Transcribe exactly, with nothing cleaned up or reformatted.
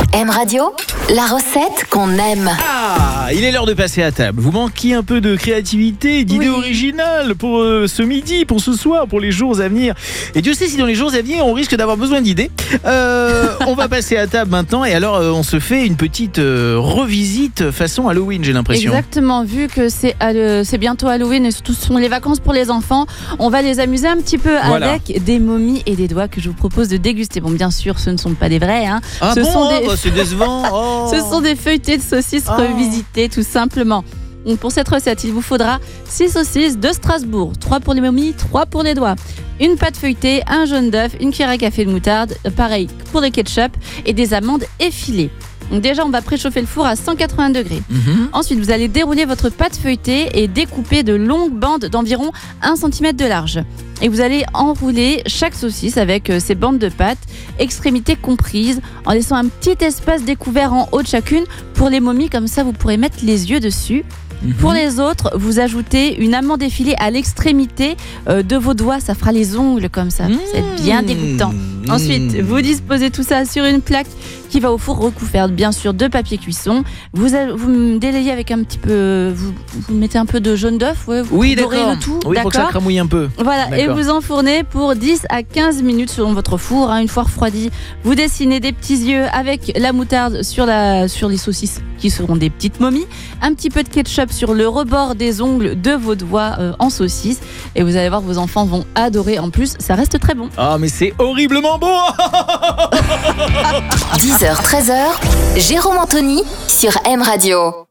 M Radio, la recette qu'on aime. Ah, il est l'heure de passer à table. Vous manquez un peu de créativité, d'idées Oui. originales pour euh, ce midi, pour ce soir, pour les jours à venir. Et Dieu sait si dans les jours à venir, on risque d'avoir besoin d'idées. Euh, on va passer à table maintenant. Et alors, euh, on se fait une petite euh, revisite façon Halloween, j'ai l'impression. Exactement, vu que c'est, euh, c'est bientôt Halloween et surtout ce sont les vacances pour les enfants, on va les amuser un petit peu Voilà. avec des momies et des doigts que je vous propose de déguster. Bon, bien sûr, ce ne sont pas des vrais, hein. Ah ce bon, sont oh, des... bah, c'est décevant. Oh. Ce sont des feuilletés de saucisses Oh. revisitées, tout simplement. Donc pour cette recette, il vous faudra six saucisses de Strasbourg, trois pour les momies, trois pour les doigts, une pâte feuilletée, un jaune d'œuf, une cuillère à café de moutarde, pareil pour le ketchup et des amandes effilées. Donc déjà, on va préchauffer le four à cent quatre-vingts degrés. Mhm. Ensuite, vous allez dérouler votre pâte feuilletée et découper de longues bandes d'environ un centimètre de large. Et vous allez enrouler chaque saucisse avec ces bandes de pâte, extrémités comprises, en laissant un petit espace découvert en haut de chacune pour les momies, comme ça vous pourrez mettre les yeux dessus. Mhm. Pour les autres, vous ajoutez une amande effilée à l'extrémité euh, de vos doigts, ça fera les ongles comme ça, ça va être bien dégoûtant. Mmh. Ensuite, vous disposez tout ça sur une plaque qui va au four recouverte bien sûr de papier cuisson. Vous, a- vous délayez avec un petit peu, vous, vous mettez un peu de jaune d'œuf, ouais, vous Oui, dorez d'accord. le tout, Oui, pour que ça d'accord. cramouille un peu. Voilà, et D'accord. vous enfournez pour dix à quinze minutes selon votre four. Hein. Une fois refroidi, vous dessinez des petits yeux avec la moutarde sur, la, sur les saucisses qui seront des petites momies. Un petit peu de ketchup sur le rebord des ongles de vos doigts euh, en saucisse. Et vous allez voir, vos enfants vont adorer. En plus, ça reste très bon. Ah, mais c'est horriblement bon. dix heures treize heures, Jérôme Anthony sur M Radio.